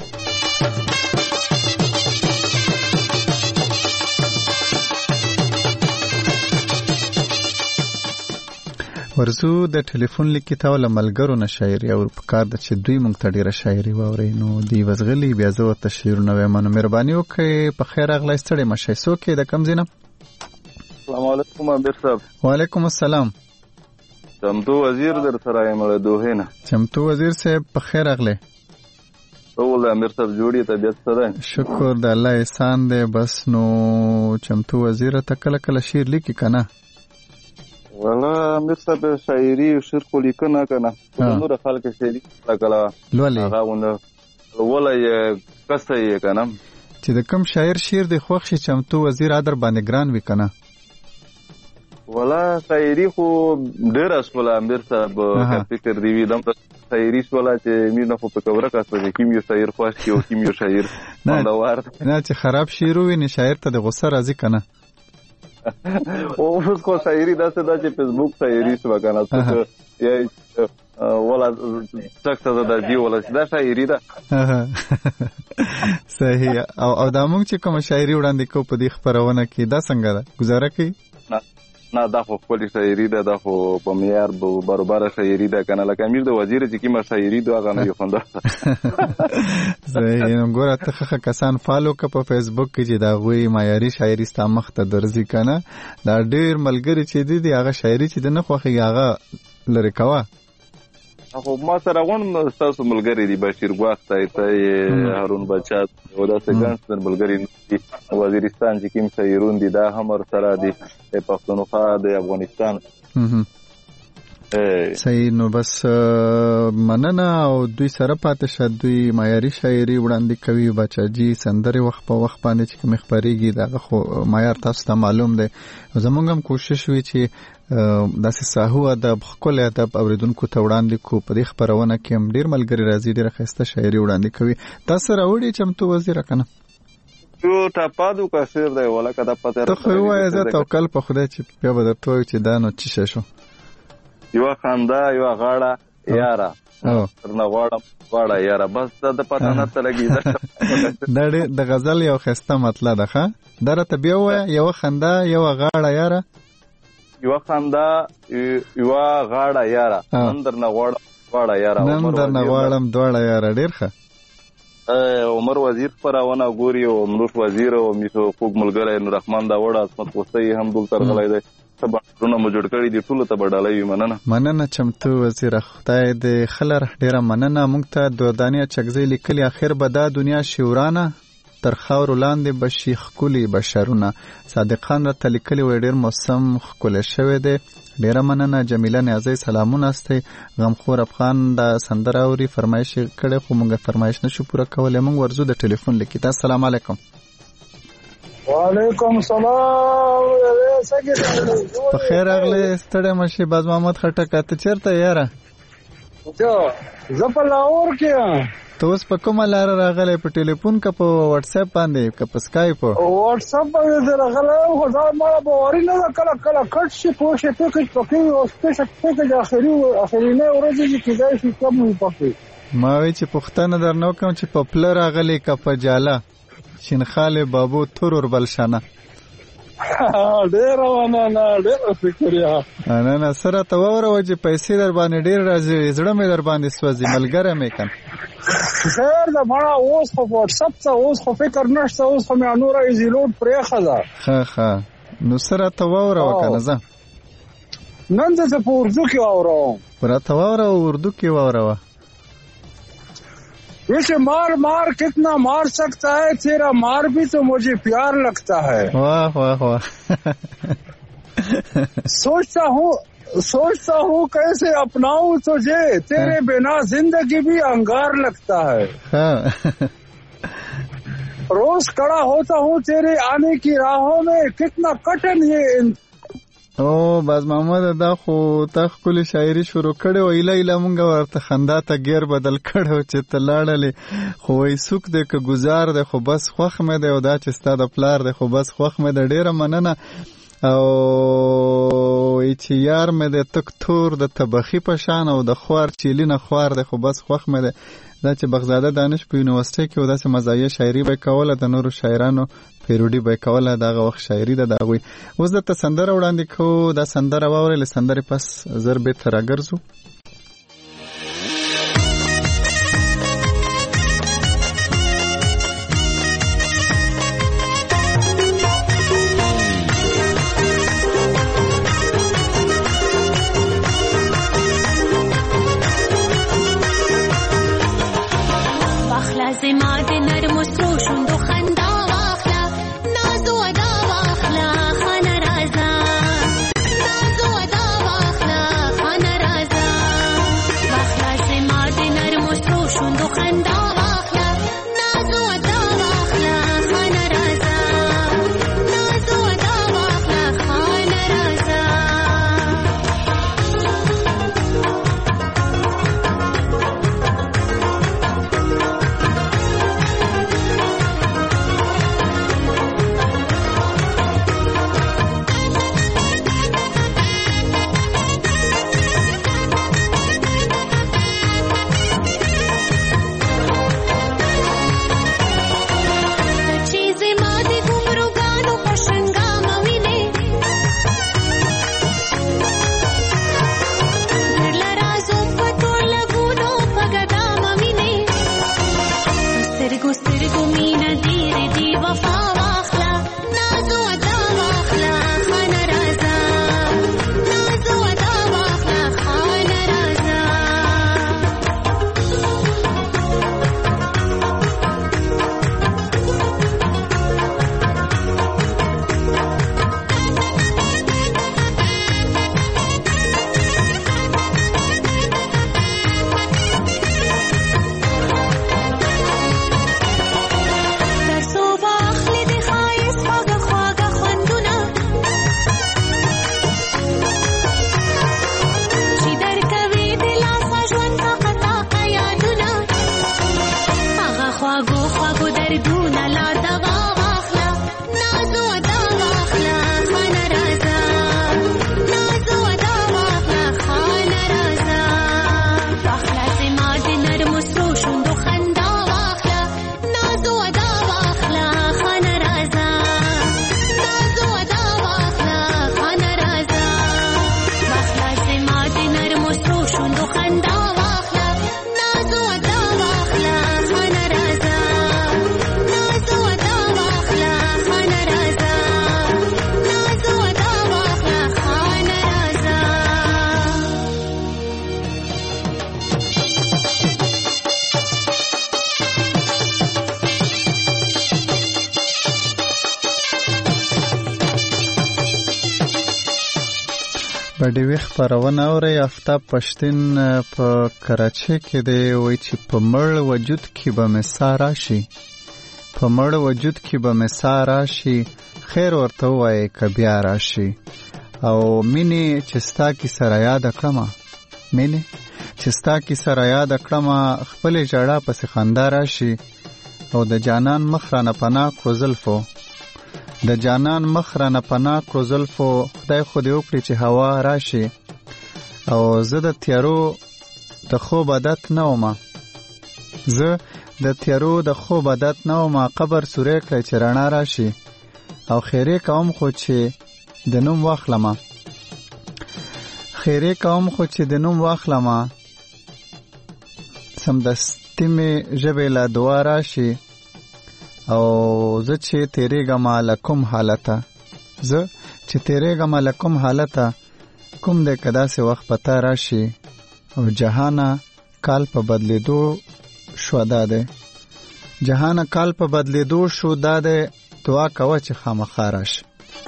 ورزو د ټلیفون لیکي تا ول ملګرو نه شاعري او په کار د چې دوی مونږ ته ډیره شاعري واوري نو دی وزغلی بیا زه ورته شعرونه وایم نو مهرباني وکړئ په خیر اغلی ستړي مشئ څوک یې د کوم ځای نه السلام علیکم امیر صاحب وعلیکم السلام چمتو وزیر در سره یم له دوحې نه چمتو وزیر صاحب په خیر اغلی ټول امیر صاحب جوړی طبیعت سره شکر د الله احسان دی بس نو چمتو وزیر ته کله کله شعر لیکي کنه والا امیر صاحب شاعري او شعر خو لیکنه کنه نور خلک شعري کله لولي هغه ولای کسه یې کنه چې د کوم شاعر شعر دی خوښ شي چمتو وزیر ادر باندې ګران وی کنه والا شاعري خو ډېر اسول امیر صاحب فکر دی وی دم شاعري ولا چې مینه خو په کوره کاسه کیم یو شاعر خوښ کی او کیم یو شاعر نه چې خراب شعر وي نه شاعر ته د غصه راځي کنه او اوس کو شاعري داسې دا چې فیسبوک شاعري سو کنه یا ولا څخه دا دی ولا دا شاعري ده صحیح او دا موږ چې کوم شاعري وړاندې کو په دې خبرونه کې دا څنګه ده گزاره کوي نه دا خو خپل شاعري ده دا خو په معیار برابر شاعري ده کنه لکه امیر د وزیر چې کیمه شاعري ده هغه نه یو خوند صحیح نو ګوره ته کسان فالو ک په فیسبوک کې چې دا غوي معیاري شاعري ستا مخ ته درځي کنه دا ډیر ملګری چې دي هغه شاعري چې نه خوخي هغه لری کوا خو ما سره غون تاسو ملګری دی بشیر وخت ته هارون بچات او دا څنګه ملګری دی وزیرستان چې کوم شاعرون دي دا هم سره دی پښتونخوا د افغانستان صحیح نو بس مننه او دوی سره پاتې شه دوی معیاري شاعري وړاندې کوي بچاجي سندره وخت په وخت باندې چې کوم خبريږي دا خو معیار تاسو ته معلوم دی زمونږ هم کوشش وی چې داسې ساهو ادب خپل ادب اوریدونکو ته وړاندې کو په دې خبرونه کې هم ډیر ملګری راځي ډیر خسته شاعري وړاندې کوي تاسو راوړي چمتو وزیر کنه یو ټاپادو کا شعر دی ولکه دا پته ته خو وایې زه توکل په خدای چې بیا به درته وایو چې دا نو څه شو. یوه خندا یوه غاړه یاره درنه غواړه یاره بس دا د پته نه ته لګي. دا د غزل یو ښایسته مطلع ده. ښه دا راته بیا ووایه. یوه خندا یوه غاړه یاره. یوه خندا یوه غاړه یاره نن درنه غواړه یاره. نن درنه غواړم دواړه یاره. ډېر ښه. عمر وزیر خپرونه ګوري او ملوش وزیر او میسو خوږ ملګری نوررحمان داوړ عصمت غوستی هم دلته راغلی دی. سبا مو جوړ کړي دي ټولو ته به ډالۍ وي. مننه چمتو وزیره. خدای دې ښه لره. ډېره مننه. موږ ته دودانیه چکزۍ لیکلي اخر به دا دنیا شورانه تر خاورو لاندې به شي ښکلي بشرونه. صادق خان راته لیکلي وی ډېر موسم ښکلی شوی دی. ډیره مننه. جمیله نیازی سلامونه استئ. غمخور افغان دا سندره اوري فرمایش کړي خو موږ فرمایش نشو پوره کولی. موږ ورزو د ټلیفون لیکي. السلام علیکم. وعلیکم السلام. په خیر راغلی. ستړی مشې باز محمد خټک. ته چېرته یاره؟ زه په لاهور کې یم. ته اوس په کومه لاره راغلی؟ په ټلیفون که په وټساپ باندې که په سکایپ؟ وټساپ باندې زه راغلی یم خو دا ماله باوري نه ده. کله کله کټ شي پوه شي پیکج پکې او پیکج اخرینۍ ورځې چې کېدای شي کم وي پکې. ما وایي چې پوښتنه درنه وکړم چې په پله راغلی که په جاله؟ شینخال بابو تورور بلشانه. ډېره مننه. ډېره شکریه. نه سره ته واوروه چې پیسې در باندې ډېر راځي. زړه مې در باندې سوځي. ملګری مې کن. خیر ده مړه. اوس خو وټساپ ته اوس خو فکر نشته. اوس خو مې نوره ایزیلوډ پرېښه ده. ښه نو سره ته واوروه که نه. زه نن زه په اردو کې واوروم. راته واوروه اردو کې واوروه. ویسے مار مار کتنا مار سکتا ہے تیرا مار بھی تو مجھے پیار لگتا ہے. واہ واہ واہ. سوچتا ہوں کیسے اپناؤں تجھے تیرے بنا زندگی بھی انگار لگتا ہے. روز کڑا ہوتا ہوں تیرے آنے کی راہوں میں کتنا کٹن یہ. او باز محمد دا خو تا ښکلې شاعري شروع کړې وه. ایله ایله مونږ ورته خندا ته ګیر بدل کړی چې ته لاړلې. خو وایي څوک دی که ګزار دی خو بس خوښ مې دی او دا چې ستا د پلار دی خو بس خوښ مې دی. ډېره مننه. او چې یار مې دی تک تور د تبخي په شان او د خوار چیلي نه خوار دی خو بس خوښ مې دی. دا چې بغزاده دانش په یونیورسټۍ کې و داسې مزایه شاعري به یې کوله. د نورو شاعرانو پیروډي به یې کوله. دغه وخت شاعري ده د هغوی. اوس درته سندره وړاندې کوو. دا سندره واورئ. له سندرې پس زر بېرته راګرځو. زما د نرم سرو شوندو خندا واخلا نازو ادا واخلا خانه رازا نازو ادا واخلا خانه رازا په ډیوی خبرونه اوري. آفتاب پښتون په کراچۍ کې دی، وایي چې په مړ وجود کې به مې ساه راشي، په مړ وجود کې به مې ساه راشي، خیر ورته ووایې که بیا راشي. او مینې چې ستا کیسه را یاده کړمه، مینې چې ستا کیسه را یاده کړمه، خپلې ژړا پسې خندا راشي. او د جانان مخ رانه پناه کړو زلفو، د جانان مخ رانه پناه کړو زلفو، خدای خو دې وکړي چې هوا راشي. او زه د تیارو د خوب عادت نه ومه، زه د تیارو د خوب عادت نه ومه، قبر سوری کړی چې رڼا راشي. او خیرې کوم خو چې د نوم واخلمه، خیرې کوم خو چې د نوم واخلمه، سمدستي مې ژبې له دعا راشي. او زه چې تیریږم له کوم حالته، زه چې تیریږم له کوم حالته، کوم دی که داسې وخت په تا راشي. او جهانه کال په بدلیدو شو دا دی، جهانه کال په بدلیدو شو دا دی، دعا کوه چې خامخا راشي.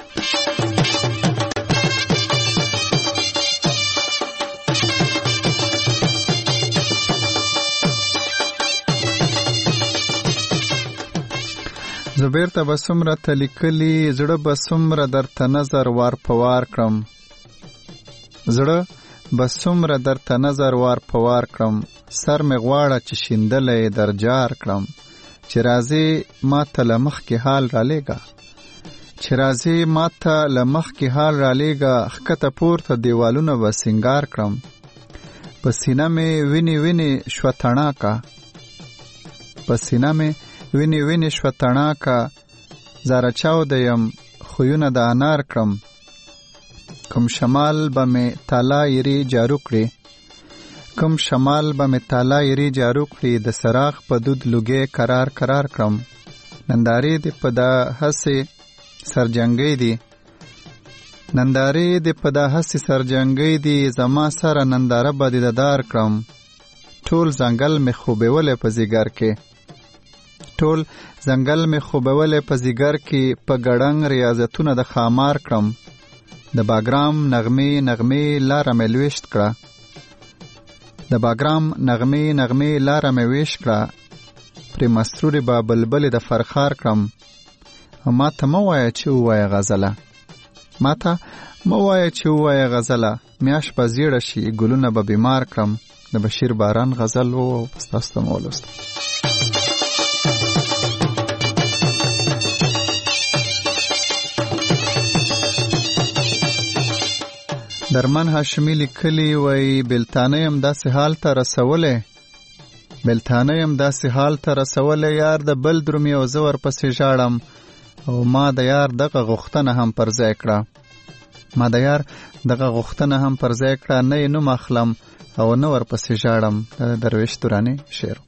زبیر ته به څومره ته لیکلي، زړه به څومره درته نظر وار په وار کړم، زړه به څومره درته نظر وار په وار کړم، سر مې غواړه چې شیندلی در جار کړم، چې راځې ما ته له مخکې حال رالیږه، چې راځې ما ته له مخکې حال رالیږه، ښکته پورته دیوالونه به سینګار کړم، په سینه مې وینې وینې شوه تڼاکه، په سینه مې وینې وینې شوه تڼاکه، زاره چاوده یم خویونه د انار کړم، کوم شمال به مې تالا یری جارو کړي، کوم شمال به مې تالا یری جارو کړي، د سراغ په دود لوګې قرار قرار کړم، نندارې دې په دا هسې سرجنګۍ دي، نندارې دې په دا هسې سرجنګۍ دي، زما سره ننداره به دې ددار کړم، ټول ځنګل مې خوبولی په ځیګر کې، ټول ځنګل مې خوبولی په ځیګر کې، په ګړنګ ریاضتونه د خامار کړم، د باګرام نغمې نغمې لاره مې لویشت کړه، د باګرام نغمې نغمې لاره مې ویشت کړه، پرې مسرورې به بلبلې د فرخار کړم. ما ته مه وایه چې ووایه غزله، ما ته مه وایه چې ووایه غزله، میاشت به زیړه شي ګلونه به بیمار کړم. د بشیر باران غزل و، ستاسو ته مو ولوستم. درمن هاشمی لیکلی وی بلتانه یم داسې حال ته رسولی، بلتانه یم داسې حال ته رسولی، یار د بل درومي او زه ورپسې ژاړم، او ما د یار دغه غوښتنه هم پر ځای کړه، ما د یار دغه غوښتنه هم پر ځای کړه، نه یې نوم اخلم او نه ورپسې ژاړم. د درویش توراني شعر.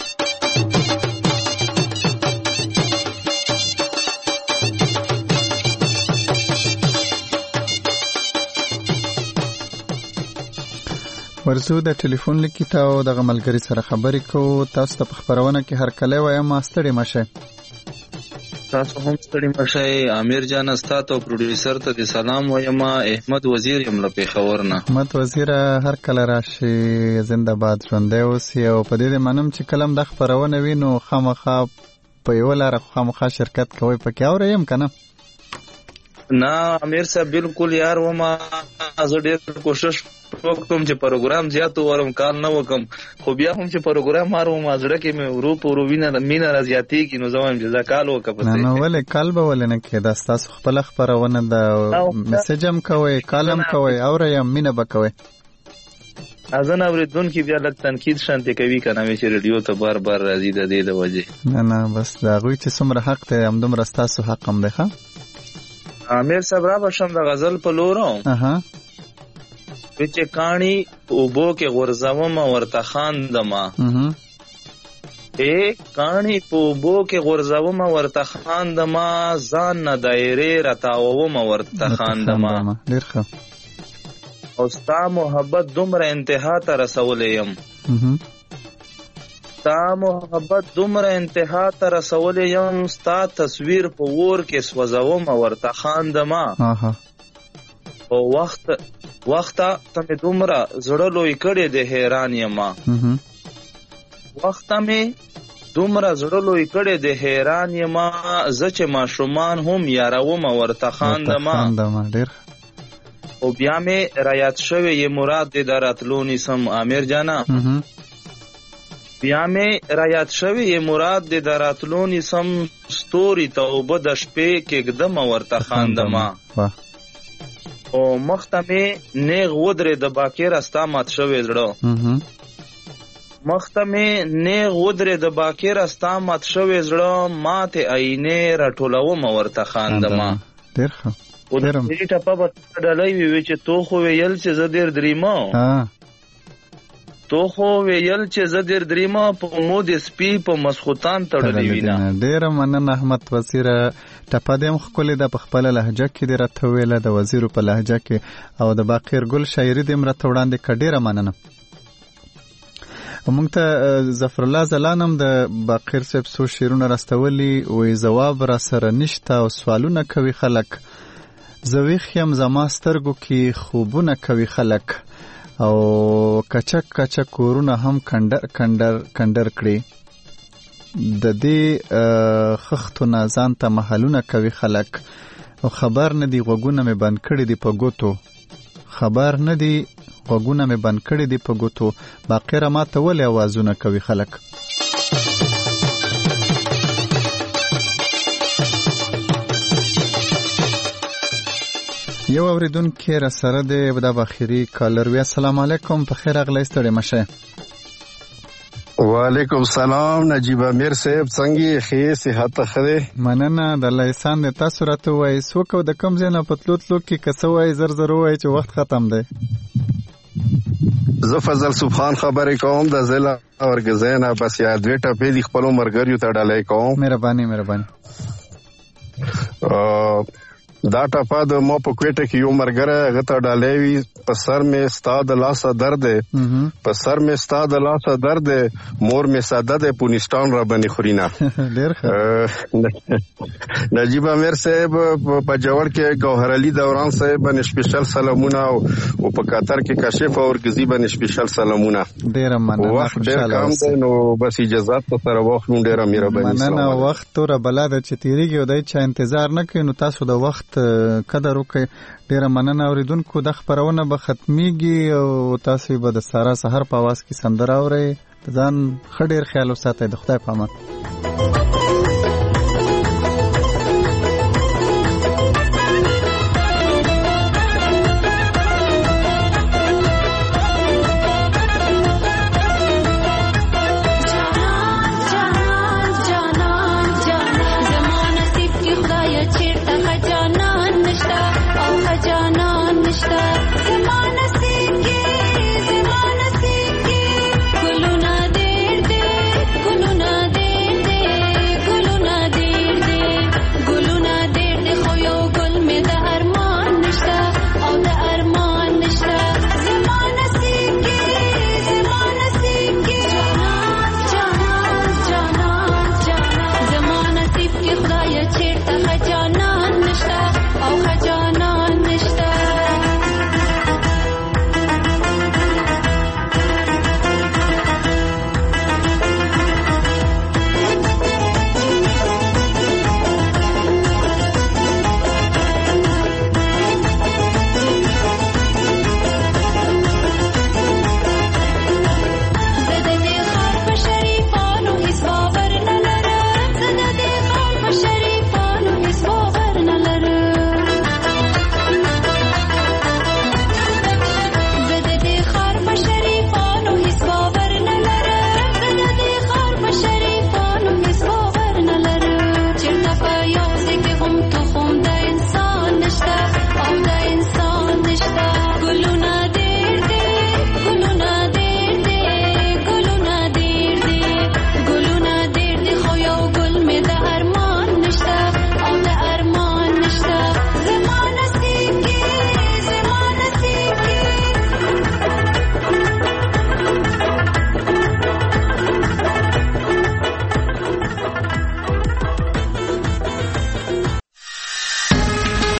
ورزو د ټلیفون لیکي ته او دغه ملګری سره خبرې کوو. تاسو ته په خبرونه کې هر کله وایم ستړي مشه، تاسو هم ستړي مشه. امیر جان استاد او پروډوسر ته سلام وایم. احمد وزیر یم له پیښور نه. احمد وزیر هر کله راشي، زنده باد، ژوندی اوسئ. او په دې منم چې کلم د خبرونه وي نو خامخا په یوه لاره خامخا شرکت کوئ. پکې اورئ یم که نه؟ نه امیر صاحب بالکل یار وما، زه ډېر کوشش وکړم چې پروګرام زیات وورم، کار نه وکم، خو بیا هم چې پروګرام ماروم زړه کې مې ورو په ورو مینه را زیاتېږي، نو زه وایم چې زه کال وکړم. نه ولې کال به ولې نه کېده، ستاسو خپله خپرونه ده، میسج هم کوئ، کال هم کوئ، اورئ مینه به کوئ. ازن اورېدونکي بیا لږ تنقید شانتې کوي که نه، چې ریډیو ته بار بار راځي د دې د وجې. نه بس د هغوی چې څومره حق دی همدومره ستاسو حق هم دی. ښه امیر صاحب را بشم د غزل په لورو چې کاڼي اوبو کې غورځوم ورته خاندمه، کاڼي په اوبو کې غورځوم ورته خاندمه، ځان نه دایرې راتاووم ورته خاندمه. ډېر ښه. او ستا محبت دومره انتها ته رسولی یم، ستا محبت دومره انتها ته رسولی یم، ستا تصویر په اور کې سوځوم ورته خاندمه. وخته ته مې دومره زړه لوی کړی دی حیران یما وخته مې دومره زړه لوی کړی دی حیران یما زه چې ماشومان هم یاروم ورته خاندما او بیا مې رایاد شوی یې مراد دی د راتلو نیسم امیر جانا بیا مې رایاد شوی یې مراد دی د راتلو نیسم ستوري ته اوبه د شپې کېږدم ورته خاندما او مخته مې نیغ ودرې د باکر استا مات شوی زړه مخته مې نیغ ودرې د باکر استا مات شوی زړه ماته عینې راټولوم ورته خاندما ډېر ښه او د دې ټپه به ډالۍ وي چې تو خو ویل چې زه ډېر دریمه تو خو ویل چې زه ډېر دریمه په مود سپي په مسخوتان تړلې وینا ډېره مننه احمد وزیر ټپه دې هم ښکلې ده په خپله لهجه کې دې راته وویله د وزیرو په لهجه کې او د باقر ګل شاعري دې هم راته وړاندې کړه ډېره مننه موږ ته ظفر الله ځلان هم د باقر صاحب څو شعرونه راستولي وایي ځواب را سره نشته او سوالونه کوي خلک زه ویښ یم زما سترګو کې خوبونه کوي خلک او کچک کچک کورونه هم کندر کړي د دې خښتو نه ځان ته محلونه کوي خلک او خبر نه دی غوږونه مې بند کړي دي په ګوتو خبر نه دی غوږونه مې بند کړي دي په ګوتو باقره ماته ولې اوازونه کوي خلک یو اوریدونکی را سره دی د اخیری کالر وی السلام علیکم په خیر اغلی ستړي مشه وعلیکم سلام نجیب امیر صاحب څنګه ښه صحت خره مننه د الله احسان دې تاسو راته وای سوکو د کم ځای نه پتلوتلو کې کسه وای زر وای چې وخت ختم دی زه فضل سبحان خبرې کوم د ضلع اورګزینا بس یا دوی ټپې د خپل مرګریو ته ډالۍ کوم مهرباني دا ټپه د مو په کوټه کې یو مرګره غته ډالۍ وی په سر می استاد لاسه درد په سر می استاد لاسه درد مور می ساده د پونستان را باندې خورينا ډیر ښه نجیب امیر صاحب په جوړ کې گوهر علي دوران صاحب باندې سپیشل سلامونه او په قطر کې کاشف اور غزي باندې سپیشل سلامونه ډیر مننه وخت ډیر کم دی نو بس اجازه سره وخت ډیر مهرباني مننه وخت تور بلاده چې تیریږي او دای چې انتظار نه کوي نو تاسو د وخت قدر وکړئ ډیره مننه اوریدونکو د خبرونه به ختميږي او تاسو به د سارا سحر په आवाज کې سندره اورئ ځان ښه ډیر خیال وساتئ د خدای په امان